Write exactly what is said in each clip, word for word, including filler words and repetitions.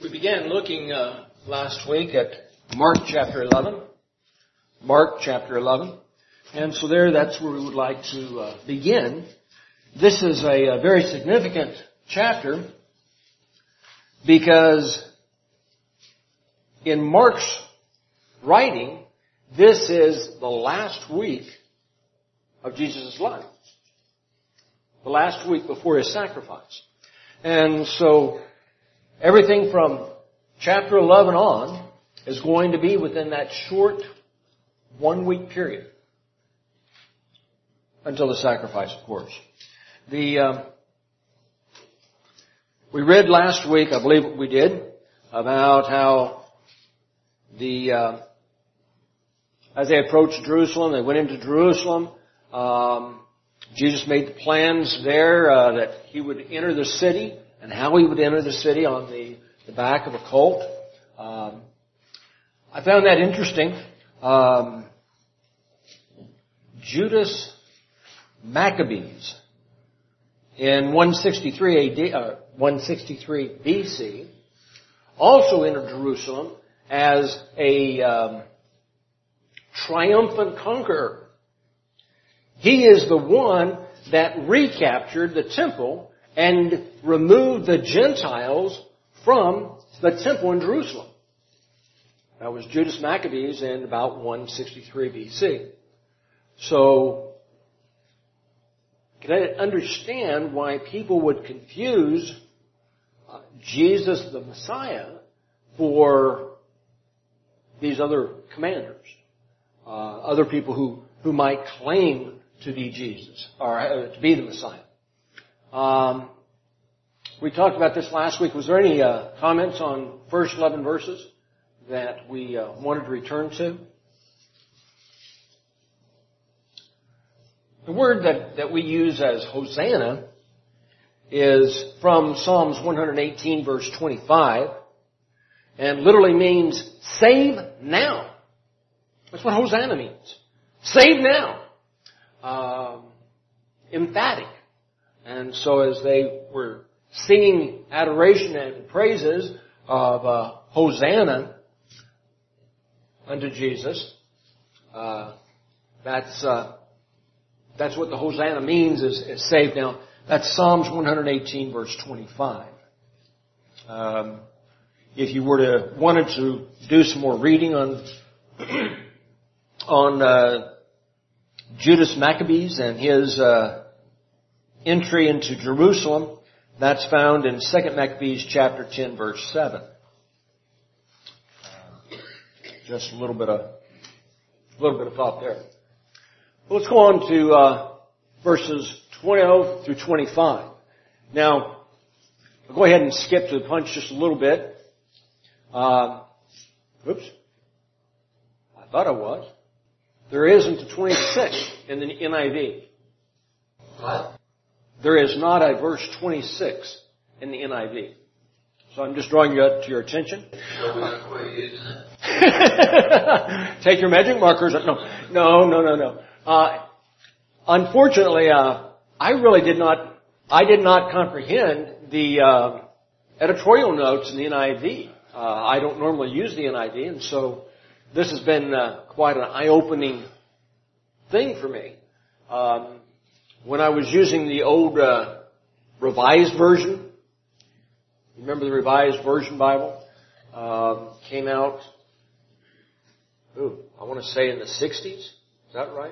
We began looking uh, last week at Mark chapter eleven. Mark chapter eleven. And so there, that's where we would like to uh, begin. This is a, a very significant chapter because in Mark's writing, this is the last week of Jesus' life. The last week before His sacrifice. And so everything from chapter eleven on is going to be within that short one-week period. Until the sacrifice, of course. The um, we read last week, I believe we did, about how the uh, as they approached Jerusalem, they went into Jerusalem. Um, Jesus made the plans there uh, that He would enter the city and how He would enter the city on the, the back of a colt. Um, I found that interesting. Um, Judas Maccabees in one sixty-three A D, uh, one sixty-three B C also entered Jerusalem as a um, triumphant conqueror. He is the one that recaptured the temple and removed the Gentiles from the temple in Jerusalem. That was Judas Maccabees in about one sixty-three B C. So, can I understand why people would confuse uh, Jesus the Messiah for these other commanders, uh, other people who, who might claim to be Jesus or uh, to be the Messiah. Um, we talked about this last week. Was there any uh, comments on first eleven verses that we uh, wanted to return to? The word that, that we use as Hosanna is from Psalms one eighteen verse twenty-five and literally means save now. That's what Hosanna means. Save now. Um, emphatic. And so as they were singing adoration and praises of uh, Hosanna unto Jesus, uh, that's... Uh, That's what the Hosanna means is, is saved. Now, that's Psalms one eighteen verse twenty-five. Um, if you were to, wanted to do some more reading on, on, uh, Judas Maccabees and his, uh, entry into Jerusalem, that's found in Second Maccabees chapter ten verse seven. Uh, just a little bit of, a little bit of thought there. Let's go on to uh, verses twenty through twenty-five. Now, I'll go ahead and skip to the punch just a little bit. Uh, oops. I thought I was. There isn't a twenty-six in the N I V. What? There is not a verse twenty-six in the N I V. So I'm just drawing you up to your attention. Take your magic markers. No, no, no, no, no. Uh, unfortunately, uh, I really did not, I did not comprehend the, uh, editorial notes in the N I V. Uh, I don't normally use the N I V, and so this has been, uh, quite an eye-opening thing for me. Um, when I was using the old, uh, Revised Version, remember the Revised Version Bible? Um, came out, ooh, I want to say in the sixties. Is that right?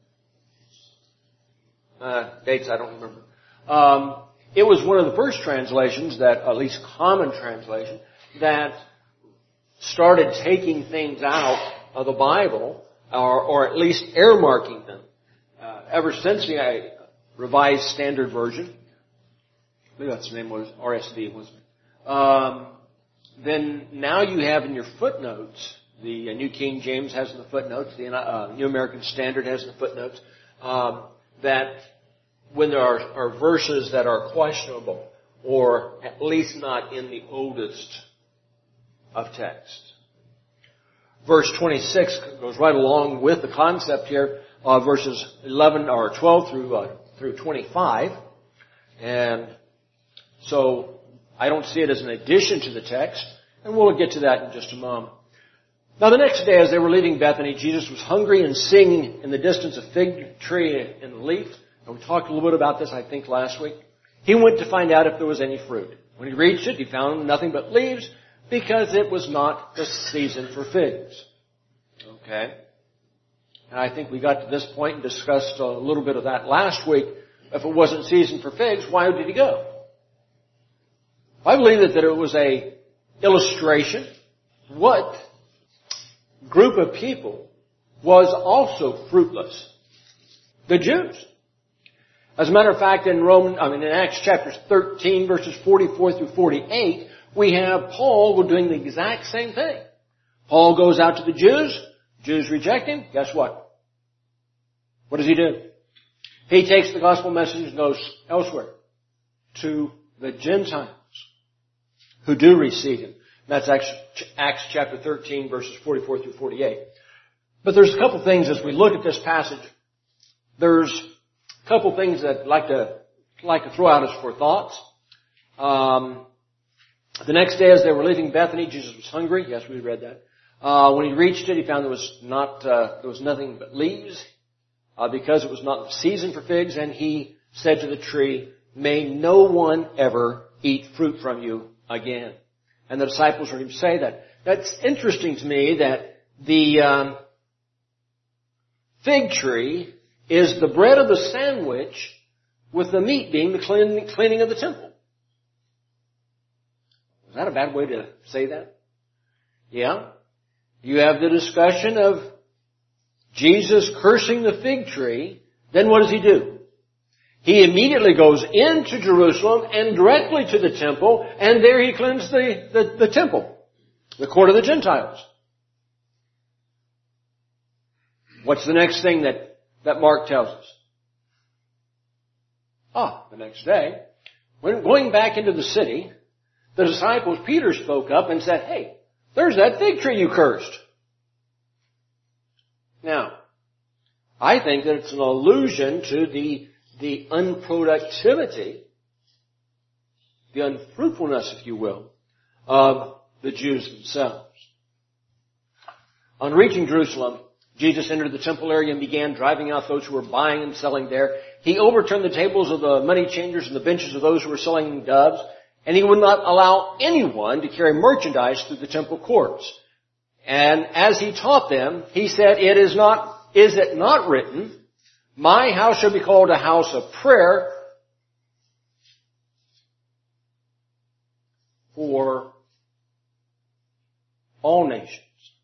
Uh, dates I don't remember. Um, it was one of the first translations that, at least common translation, that started taking things out of the Bible, or, or at least earmarking them. Uh, ever since the uh, Revised Standard Version, I believe that's the name was R S V, wasn't it? Um, then now you have in your footnotes, the uh, New King James has in the footnotes, the uh, New American Standard has in the footnotes, um, that when there are, are verses that are questionable, or at least not in the oldest of text. Verse twenty-six goes right along with the concept here, uh, verses eleven or twelve through uh, through twenty-five, and so I don't see it as an addition to the text. And we'll get to that in just a moment. Now the next day as they were leaving Bethany, Jesus was hungry and seeing in the distance a fig tree in the leaf. And we talked a little bit about this, I think, last week. He went to find out if there was any fruit. When he reached it, he found nothing but leaves because it was not the season for figs. Okay? And I think we got to this point and discussed a little bit of that last week. If it wasn't season for figs, why did he go? I believe that, that it was a illustration. What group of people was also fruitless? The Jews. As a matter of fact, in Roman, I mean, in Acts chapter thirteen, verses forty-four through forty-eight, we have Paul doing the exact same thing. Paul goes out to the Jews. Jews reject him. Guess what? What does he do? He takes the gospel message and goes elsewhere to the Gentiles who do receive him. That's Acts, Acts chapter thirteen, verses forty-four through forty-eight. But there's a couple things as we look at this passage. There's a couple things that I'd like to, like to throw out as for thoughts. Um, the next day as they were leaving Bethany, Jesus was hungry. Yes, we read that. Uh, when he reached it, he found there was not, uh, there was nothing but leaves, uh, because it was not the season for figs, and he said to the tree, "May no one ever eat fruit from you again." And the disciples heard him say that. That's interesting to me that the um, fig tree is the bread of the sandwich with the meat being the clean, cleaning of the temple. Is that a bad way to say that? Yeah. You have the discussion of Jesus cursing the fig tree. Then what does he do? He immediately goes into Jerusalem and directly to the temple, and there he cleansed the, the, the temple, the court of the Gentiles. What's the next thing that, that Mark tells us? Ah, the next day, when going back into the city, the disciples, Peter spoke up and said, "Hey, there's that fig tree you cursed." Now, I think that it's an allusion to the the unproductivity, the unfruitfulness, if you will, of the Jews themselves. On reaching Jerusalem, Jesus entered the temple area and began driving out those who were buying and selling there. He overturned the tables of the money changers and the benches of those who were selling doves, and he would not allow anyone to carry merchandise through the temple courts. And as he taught them, he said, "It is not, is it not written, 'My house shall be called a house of prayer for all nations.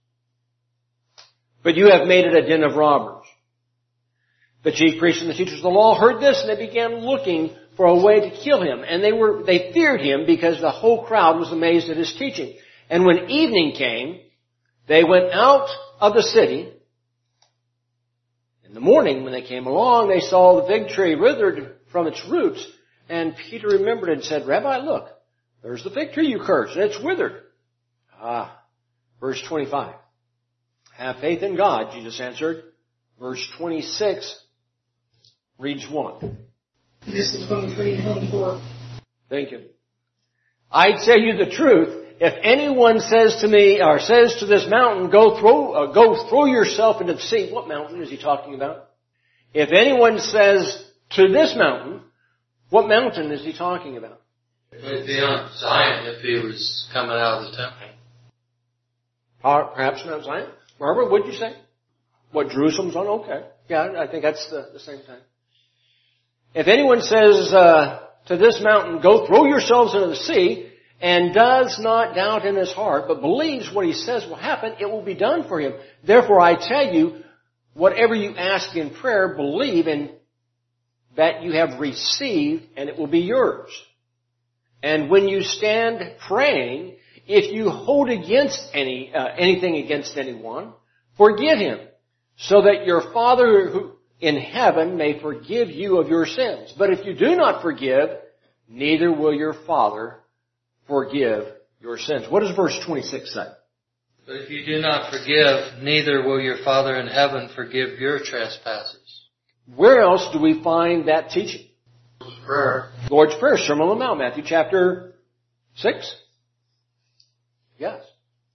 But you have made it a den of robbers.'" The chief priests and the teachers of the law heard this, and they began looking for a way to kill him. And they were, they feared him because the whole crowd was amazed at his teaching. And when evening came, they went out of the city. In the morning, when they came along, they saw the fig tree withered from its roots. And Peter remembered and said, "Rabbi, look, there's the fig tree you cursed, and it's withered." Ah, verse twenty-five. "Have faith in God," Jesus answered. Verse twenty-six reads one. This is twenty-three and twenty-four. Thank you. "I tell you the truth. If anyone says to me, or says to this mountain, go throw, uh, go throw yourself into the sea." What mountain is he talking about? If anyone says to this mountain, what mountain is he talking about? It would be on Zion if he was coming out of the temple. Perhaps not Zion. Barbara, what did you say? What, Jerusalem's on? Okay. Yeah, I think that's the, the same thing. If anyone says uh, to this mountain, "Go throw yourselves into the sea," and does not doubt in his heart, but believes what he says will happen, it will be done for him. Therefore, I tell you, whatever you ask in prayer, believe in that you have received, and it will be yours. And when you stand praying, if you hold against any uh, anything against anyone, forgive him, so that your Father who in heaven may forgive you of your sins. But if you do not forgive, neither will your Father forgive your sins. What does verse twenty-six say? "But if you do not forgive, neither will your Father in heaven forgive your trespasses." Where else do we find that teaching? Lord's Prayer. Lord's Prayer, Sermon on the Mount, Matthew chapter six. Yes.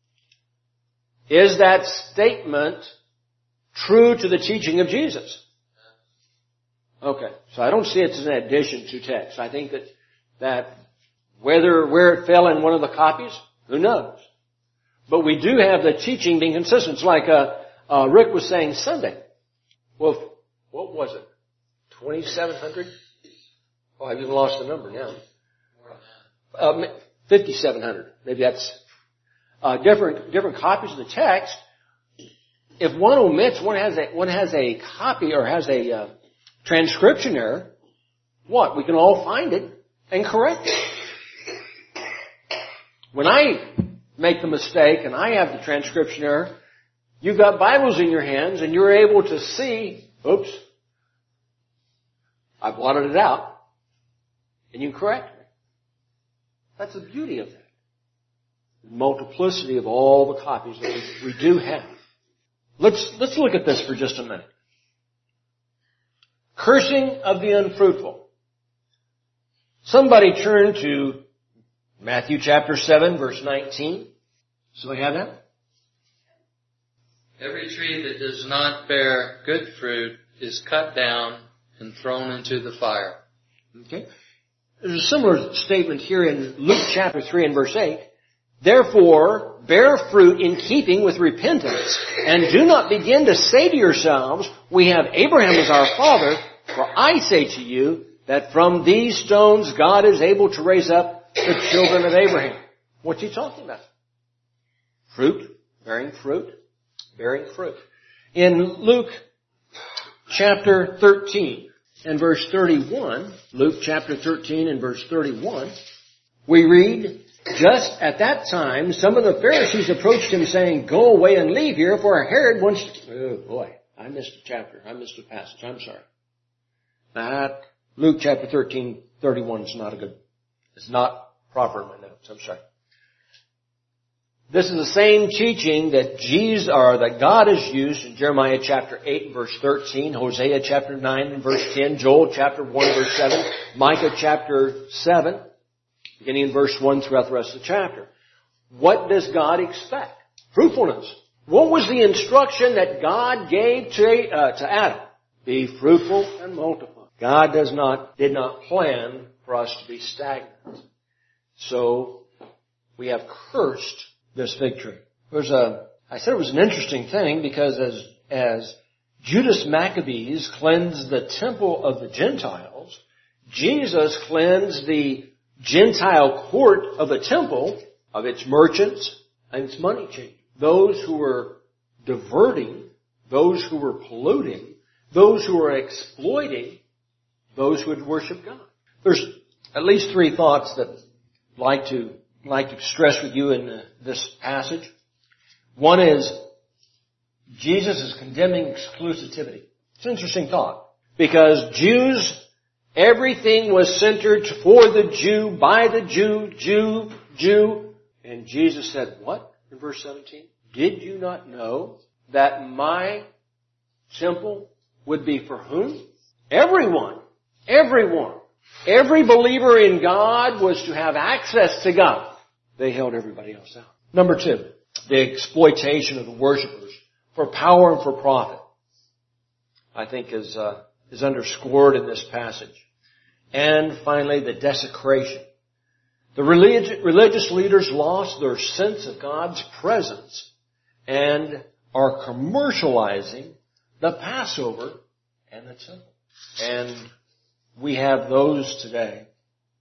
Is that statement true to the teaching of Jesus? Okay. So I don't see it as an addition to text. I think that, that whether, where it fell in one of the copies, who knows? But we do have the teaching being consistent. It's like, uh, uh, Rick was saying Sunday. Well, what was it? twenty-seven hundred? Oh, I've even lost the number now. Uh, fifty-seven hundred. Maybe that's, uh, different, different copies of the text. If one omits, one has a, one has a copy or has a, uh, transcription error, what? We can all find it and correct it. When I make the mistake and I have the transcription error, you've got Bibles in your hands and you're able to see, oops, I blotted it out, and you can correct me. That's the beauty of that. The multiplicity of all the copies that we, we do have. Let's, let's look at this for just a minute. Cursing of the unfruitful. Somebody turn to Matthew chapter seven, verse nineteen. So we have that? Every tree that does not bear good fruit is cut down and thrown into the fire. Okay. There's a similar statement here in Luke chapter three and verse eight. Therefore, bear fruit in keeping with repentance, and do not begin to say to yourselves, we have Abraham as our father, for I say to you that from these stones God is able to raise up the children of Abraham. What's he talking about? Fruit, bearing fruit, bearing fruit. In Luke chapter thirteen and verse thirty-one, Luke chapter thirteen and verse thirty-one, we read, just at that time, some of the Pharisees approached him saying, go away and leave here, for Herod wants to... Oh boy, I missed a chapter. I missed a passage. I'm sorry. That, Luke chapter thirteen, thirty-one is not a good... It's not proper in my notes. I'm sorry. This is the same teaching that Jesus, or that God has used in Jeremiah chapter eight and verse thirteen, Hosea chapter nine and verse ten, Joel chapter one verse seven, Micah chapter seven, beginning in verse one throughout the rest of the chapter. What does God expect? Fruitfulness. What was the instruction that God gave to, uh, to Adam? Be fruitful and multiply. God does not, did not plan for us to be stagnant. So, we have cursed this fig tree. There's a, I said it was an interesting thing because as, as Judas Maccabees cleansed the temple of the Gentiles, Jesus cleansed the Gentile court of the temple of its merchants and its money changers. Those who were diverting, those who were polluting, those who were exploiting those who would worship God. There's at least three thoughts that I'd like to like to stress with you in uh, this passage. One is, Jesus is condemning exclusivity. It's an interesting thought. Because Jews, everything was centered for the Jew, by the Jew, Jew, Jew. And Jesus said, what? In verse seventeen? Did you not know that my temple would be for whom? Everyone. Everyone. Every believer in God was to have access to God. They held everybody else out. Number two, the exploitation of the worshipers for power and for profit, I think is, uh, is underscored in this passage. And finally, the desecration. The relig- religious leaders lost their sense of God's presence and are commercializing the Passover and the temple. And we have those today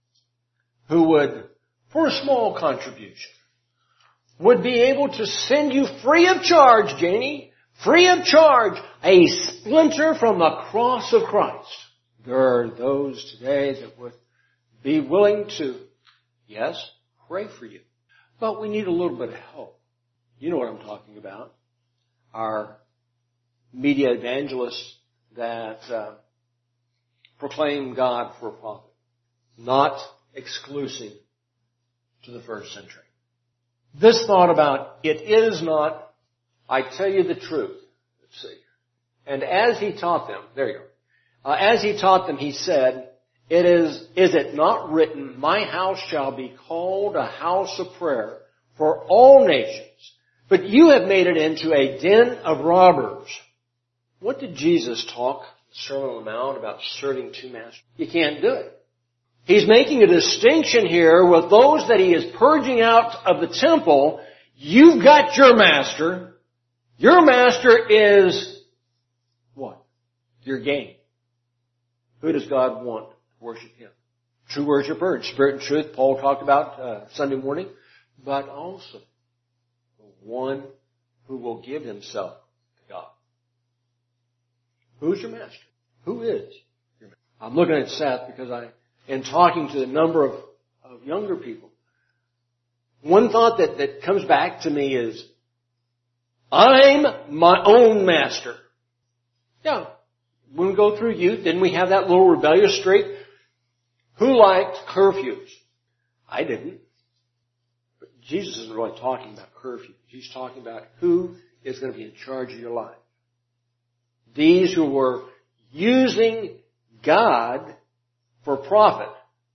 who would, for a small contribution, would be able to send you free of charge, Janie, free of charge, a splinter from the cross of Christ. There are those today that would be willing to, yes, pray for you. But we need a little bit of help. You know what I'm talking about. Our media evangelists that uh, proclaim God for profit. Not exclusive to the first century. This thought about, it is not, I tell you the truth. Let's see. And as he taught them, there you go. Uh, as he taught them, he said, it is, is it not written, my house shall be called a house of prayer for all nations. But you have made it into a den of robbers. What did Jesus talk in the Sermon on the Mount about serving two masters? You can't do it. He's making a distinction here with those that he is purging out of the temple. You've got your master. Your master is what? Your gain. Who does God want to worship Him? True worshiper in spirit and truth, Paul talked about uh, Sunday morning, but also the one who will give himself to God. Who's your master? Who is your master? I'm looking at Seth because I, in talking to a number of, of younger people, one thought that, that comes back to me is, I'm my own master. Yeah. When we go through youth, didn't we have that little rebellious streak? Who liked curfews? I didn't. But Jesus isn't really talking about curfews. He's talking about who is going to be in charge of your life. These who were using God for profit,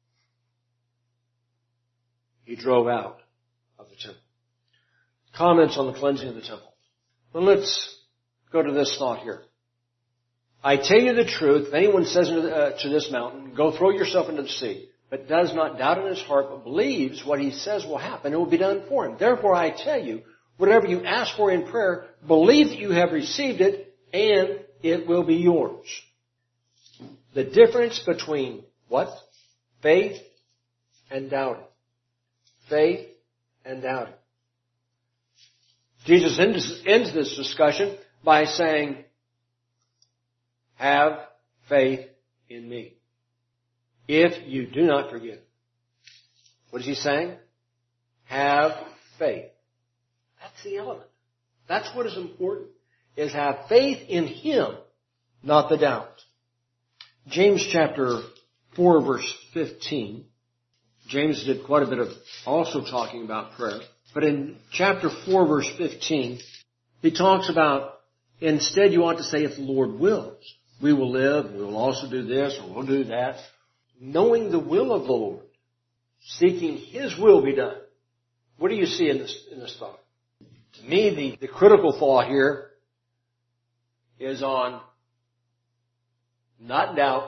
He drove out of the temple. Comments on the cleansing of the temple. Well, let's go to this thought here. I tell you the truth, if anyone says uh, to this mountain, go throw yourself into the sea, but does not doubt in his heart, but believes what he says will happen, it will be done for him. Therefore I tell you, whatever you ask for in prayer, believe that you have received it, and it will be yours. The difference between what? Faith and doubting. Faith and doubting. Jesus ends, ends this discussion by saying, have faith in me. If you do not forgive. What is he saying? Have faith. That's the element. That's what is important, is have faith in Him, not the doubt. James chapter four verse fifteen. James did quite a bit of also talking about prayer. But in chapter four verse fifteen, he talks about, instead you ought to say, if the Lord wills, we will live, we will also do this, or we'll do that. Knowing the will of the Lord, seeking His will be done. What do you see in this, in this thought? To me, the, the critical thought here is on not doubt,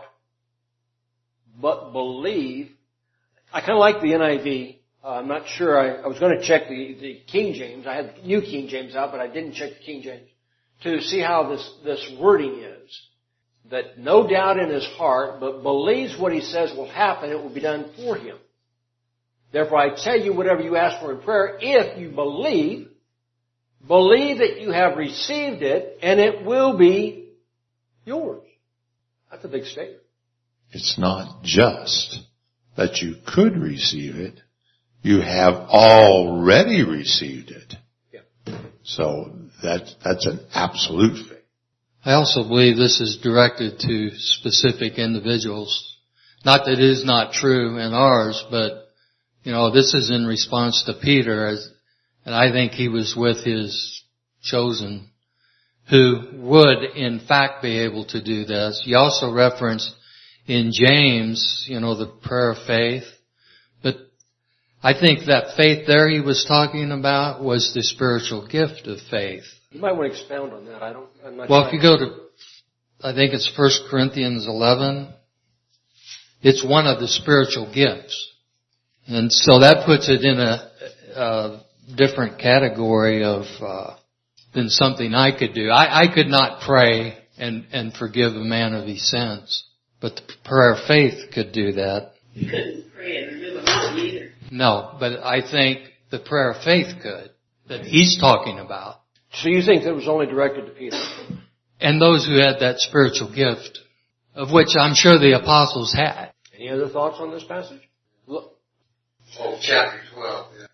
but believe. I kind of like the N I V. Uh, I'm not sure. I, I was going to check the, the King James. I had the New King James out, but I didn't check the King James to see how this, this wording is. That no doubt in his heart, but believes what he says will happen, it will be done for him. Therefore I tell you, whatever you ask for in prayer, if you believe, believe that you have received it, and it will be yours. That's a big statement. It's not just that you could receive it. You have already received it. Yeah. So that, that's an absolute faith. I also believe this is directed to specific individuals. Not that it is not true in ours, but, you know, this is in response to Peter, as, and I think he was with his chosen, who would in fact be able to do this. You also referenced in James, you know, the prayer of faith. But I think that faith there he was talking about was the spiritual gift of faith. You might want to expound on that. I don't, I'm not Well, sure. if you go to, I think it's First Corinthians eleven, it's one of the spiritual gifts. And so that puts it in a, a different category of, uh, than something I could do. I, I could not pray and, and forgive a man of his sins. But the prayer of faith could do that. You couldn't pray and forgive a mountain either. No, but I think the prayer of faith could, that he's talking about. So you think that was only directed to Peter? And those who had that spiritual gift, of which I'm sure the apostles had. Any other thoughts on this passage? Look. Oh, chapter twelve. Yeah,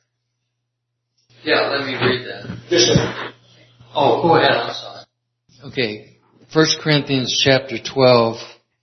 yeah, let me read that. Just a minute. Oh, go ahead, I'm sorry. Okay, First Corinthians chapter twelve,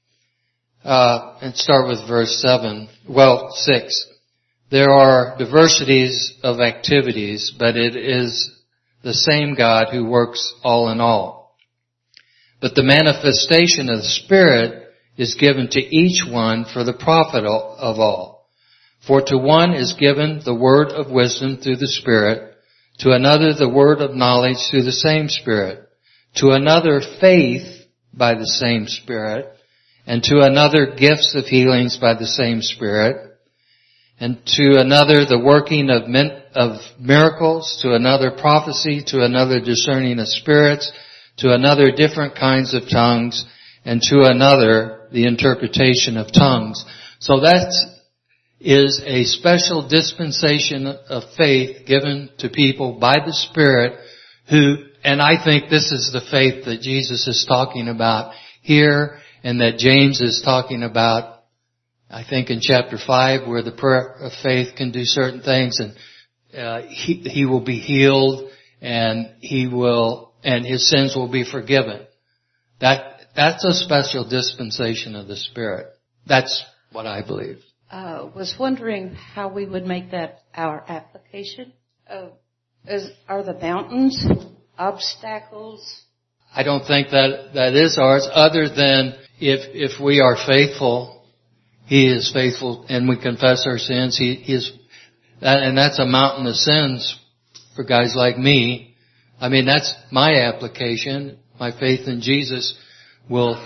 uh, and start with verse seven, well, six. There are diversities of activities, but it is the same God who works all in all. But the manifestation of the Spirit is given to each one for the profit of all. For to one is given the word of wisdom through the Spirit, To another the word of knowledge through the same Spirit. To another faith by the same Spirit. And to another gifts of healings by the same Spirit. And to another the working of min- of miracles. To another prophecy. To another discerning of spirits. To another different kinds of tongues. And to another the interpretation of tongues. So that is a special dispensation of faith given to people by the Spirit who, and I think this is the faith that Jesus is talking about here and that James is talking about, I think in chapter five, where the prayer of faith can do certain things and uh, he, he will be healed and he will, and his sins will be forgiven. That, that's a special dispensation of the Spirit. That's what I believe. Uh, was wondering how we would make that our application. Uh, is, are the mountains obstacles? I don't think that that is ours, other than if if we are faithful, He is faithful, and we confess our sins. He, he is, and that's a mountain of sins for guys like me. I mean, that's my application. My faith in Jesus will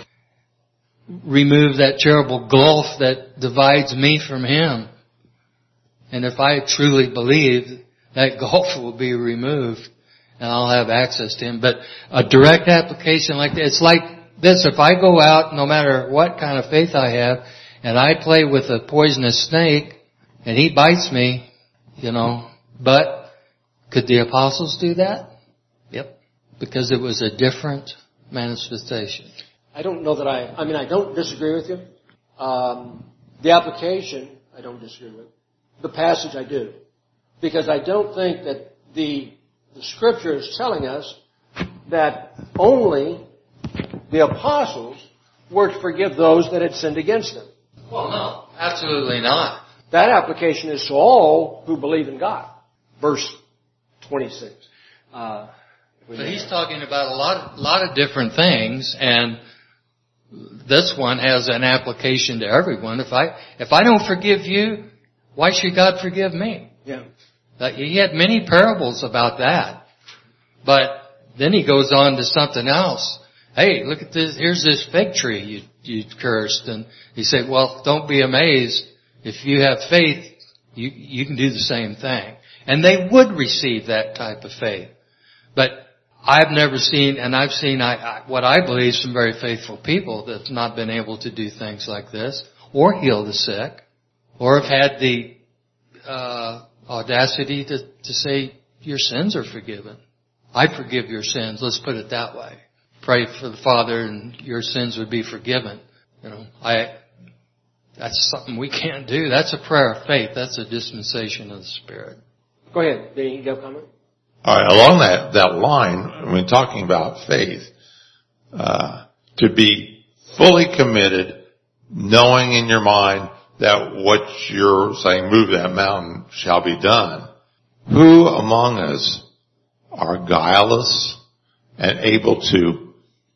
remove that terrible gulf that divides me from Him. And if I truly believe, that gulf will be removed and I'll have access to Him. But a direct application like that, it's like this. If I go out, no matter what kind of faith I have, and I play with a poisonous snake and he bites me, you know, but could the apostles do that? Yep. Because it was a different manifestation. I don't know that I, I mean, I don't disagree with you. Um, the application, I don't disagree with. The passage, I do. Because I don't think that the, the Scripture is telling us that only the apostles were to forgive those that had sinned against them. Well, no, absolutely not. That application is to all who believe in God. Verse twenty-six. Uh, but he's talking about a lot, lot of different things, and this one has an application to everyone. If I, if I don't forgive you, why should God forgive me? Yeah. He had many parables about that. But then he goes on to something else. Hey, look at this, here's this fig tree you, you cursed. And he said, well, don't be amazed. If you have faith, you, you can do the same thing. And they would receive that type of faith. But I've never seen, and I've seen I, I, what I believe some very faithful people that have not been able to do things like this, or heal the sick, or have had the uh, audacity to, to say, your sins are forgiven. I forgive your sins. Let's put it that way. Pray for the Father and your sins would be forgiven. You know, I, that's something we can't do. That's a prayer of faith. That's a dispensation of the Spirit. Go ahead. Did you have a comment? All right, along that, that line, when talking about faith, uh, to be fully committed, knowing in your mind that what you're saying, move that mountain, shall be done. Who among us are guileless and able to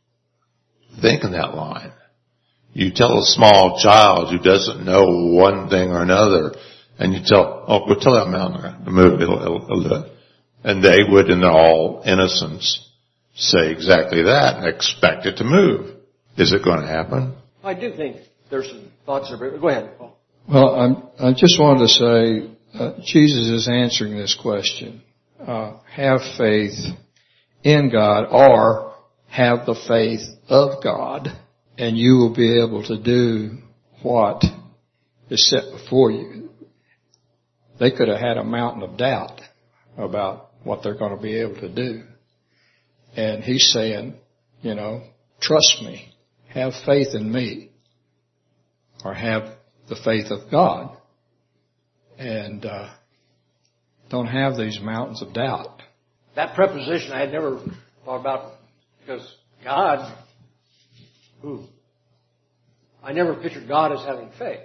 think in that line? You tell a small child who doesn't know one thing or another, and you tell, oh, go tell that mountain to move, it'll, it'll, it'll do it. And they would, in all innocence, say exactly that and expect it to move. Is it going to happen? I do think there's some thoughts there. Go ahead, Paul. Well, I'm, I just wanted to say, uh, Jesus is answering this question. Uh, have faith in God, or have the faith of God, and you will be able to do what is set before you. They could have had a mountain of doubt about what they're going to be able to do. And he's saying, you know, trust me, have faith in me, or have the faith of God, and uh, don't have these mountains of doubt. That preposition I had never thought about, because God, ooh, I never pictured God as having faith.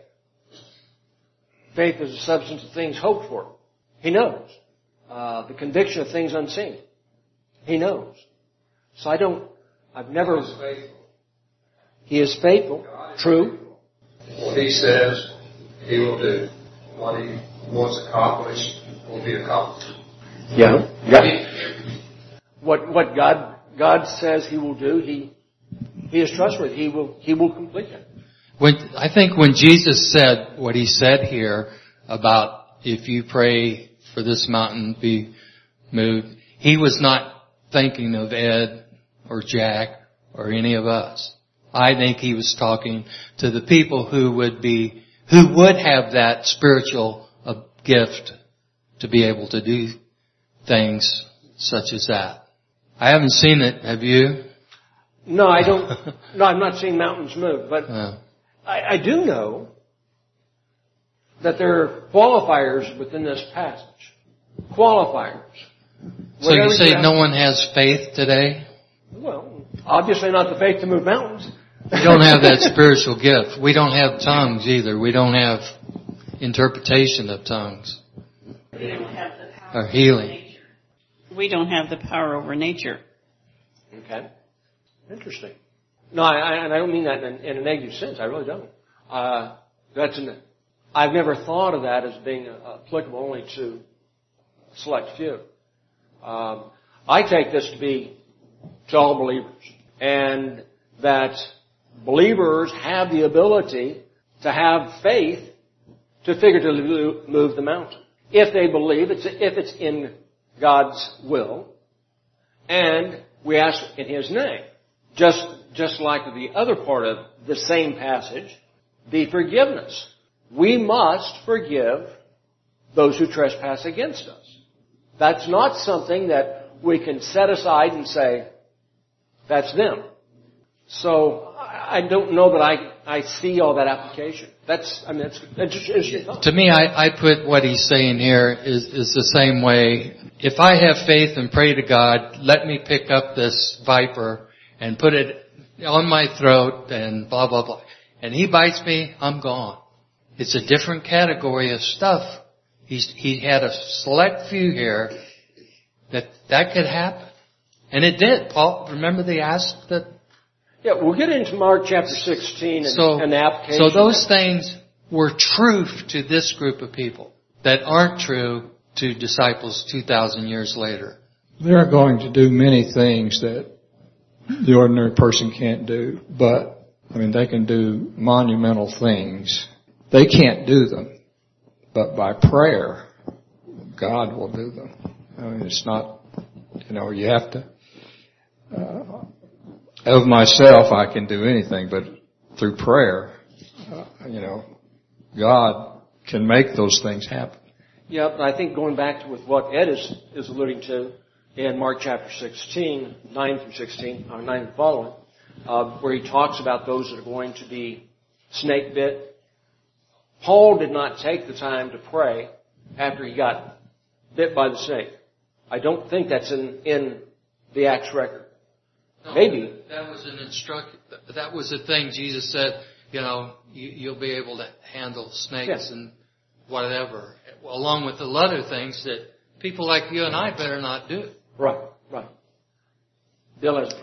Faith is the substance of things hoped for. He knows. Uh, the conviction of things unseen. He knows. So I don't, I've never... He is faithful. He is faithful. True. What He says, He will do. What He wants accomplished will be accomplished. Yeah. Yeah. What what God God says He will do, He He is trustworthy. He will He will complete it. When I think when Jesus said what He said here about if you pray for this mountain be moved, He was not thinking of Ed or Jack or any of us. I think He was talking to the people who would be, who would have that spiritual uh, gift to be able to do things such as that. I haven't seen it. Have you? No, I don't. No, I'm not seeing mountains move, but Uh, I, I do know that there are qualifiers within this passage. Qualifiers. so you Whatever say have- no one has faith today? Well, obviously not the faith to move mountains. We don't have that spiritual gift. We don't have tongues either. We don't have interpretation of tongues We don't have the power or healing. over nature. We don't have the power over nature. Okay. Interesting. No, I, I, and I don't mean that in, in a negative sense. I really don't. Uh, that's an, I've never thought of that as being uh, applicable only to a select few. Um, I take this to be to all believers, and that believers have the ability to have faith to figuratively move the mountain if they believe it's if it's in God's will, and we ask in His name. Just just like the other part of the same passage, the forgiveness. We must forgive those who trespass against us. That's not something that we can set aside and say, that's them. So I don't know that I I see all that application. That's I mean that's, that's just it's your thought. To me, I, I put what he's saying here is, is the same way. If I have faith and pray to God, let me pick up this viper and put it on my throat and blah, blah, blah. And he bites me, I'm gone. It's a different category of stuff. He's, he had a select few here that that could happen. And it did. Paul, remember they asked that? Yeah, we'll get into Mark chapter sixteen and, So, and the application. so those things were truth to this group of people that aren't true to disciples two thousand years later. They're going to do many things that the ordinary person can't do, but, I mean, they can do monumental things. They can't do them, but by prayer, God will do them. I mean, it's not, you know, you have to, uh, of myself, I can do anything, but through prayer, uh, you know, God can make those things happen. Yeah, but I think going back to with what Ed is, is alluding to in Mark chapter sixteen, nine through sixteen, or nine and following, uh, where he talks about those that are going to be snake bit. Paul did not take the time to pray after he got bit by the snake. I don't think that's in, in the Acts record. No, Maybe. That was an instruct. That was the thing Jesus said. You know, you, you'll be able to handle snakes Yes. and whatever, along with the other things that people like you and I better not do. Right, right. Bill has.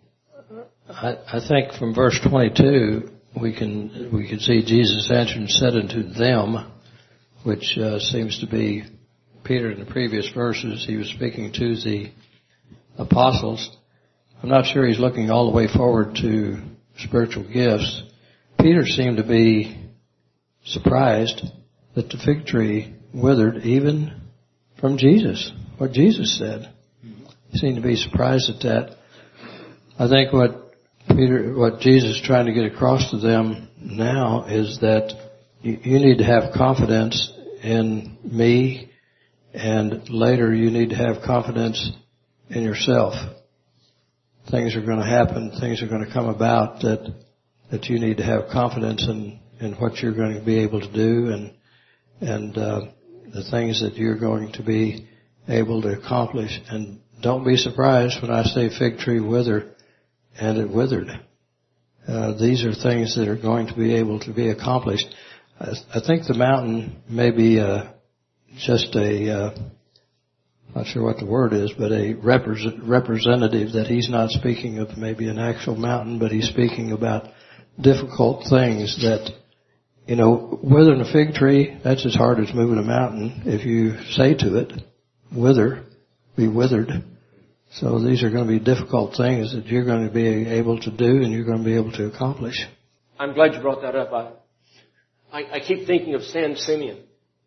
I, I think from verse twenty-two we can we can see Jesus answered and said unto them, which uh, seems to be Peter in the previous verses. He was speaking to the apostles. I'm not sure he's looking all the way forward to spiritual gifts. Peter seemed to be surprised that the fig tree withered even from Jesus, what Jesus said. He seemed to be surprised at that. I think what Peter, what Jesus is trying to get across to them now is that you, you need to have confidence in me, and later you need to have confidence in yourself. Things are going to happen, things are going to come about that that you need to have confidence in, in what you're going to be able to do and and uh, the things that you're going to be able to accomplish. And don't be surprised when I say fig tree wither, and it withered. Uh, these are things that are going to be able to be accomplished. I, I think the mountain may be uh, just a, uh, not sure what the word is, but a represent, representative that he's not speaking of maybe an actual mountain, but he's speaking about difficult things that, you know, withering a fig tree, that's as hard as moving a mountain. If you say to it, wither, be withered. So these are going to be difficult things that you're going to be able to do and you're going to be able to accomplish. I'm glad you brought that up. I, I, I keep thinking of San Simeon.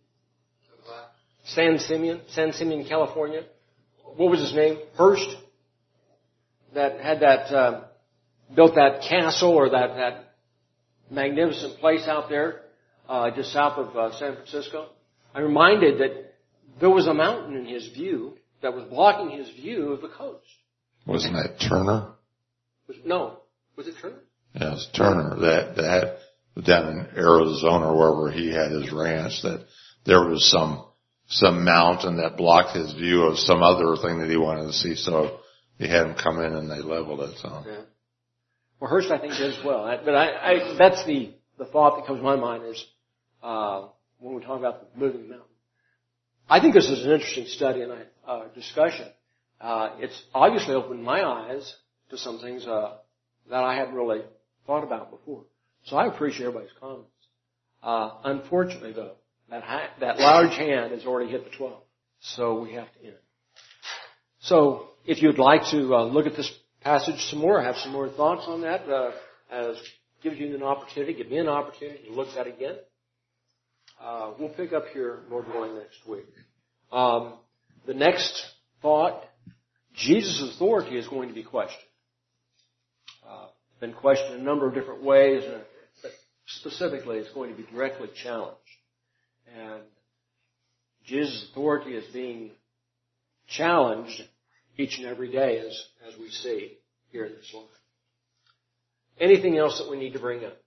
San Simeon, San Simeon, California. What was his name? Hearst? That had that, uh, built that castle or that, that magnificent place out there, uh, just south of uh, San Francisco. I'm reminded that there was a mountain in his view that was blocking his view of the coast. Wasn't that Turner? Was, no. Was it Turner? Yeah, it was Turner that, that down in Arizona or wherever he had his ranch, that there was some, some mountain that blocked his view of some other thing that he wanted to see. So he had him come in and they leveled it. So. Yeah. Well, Hearst, I think, did as well. But I, I, that's the, the thought that comes to my mind is, uh, when we talk about the moving mountain. I think this is an interesting study and uh, discussion. Uh, it's obviously opened my eyes to some things, uh, that I hadn't really thought about before. So I appreciate everybody's comments. Uh, unfortunately though, that high, that large hand has already hit the twelve. So we have to end. So if you'd like to uh, look at this passage some more, have some more thoughts on that, uh, as gives you an opportunity, give me an opportunity to look at that again. Uh, we'll pick up here, Lord willing, next week. Um, the next thought, Jesus' authority is going to be questioned. Uh, been questioned in a number of different ways, and but specifically it's going to be directly challenged. And Jesus' authority is being challenged each and every day as, as we see here in this life. Anything else that we need to bring up?